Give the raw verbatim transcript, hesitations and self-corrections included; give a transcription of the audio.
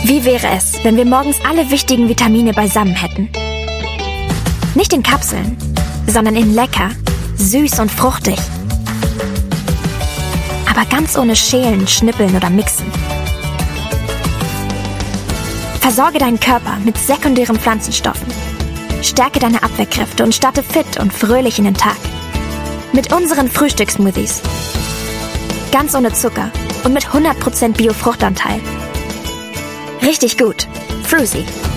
Wie wäre es, wenn wir morgens alle wichtigen Vitamine beisammen hätten? Nicht in Kapseln, sondern in lecker, süß und fruchtig. Aber ganz ohne Schälen, Schnippeln oder Mixen. Versorge deinen Körper mit sekundären Pflanzenstoffen. Stärke deine Abwehrkräfte und starte fit und fröhlich in den Tag. Mit unseren Frühstückssmoothies. Ganz ohne Zucker und mit hundert Prozent Bio-Fruchtanteil. Richtig gut. Fruzy.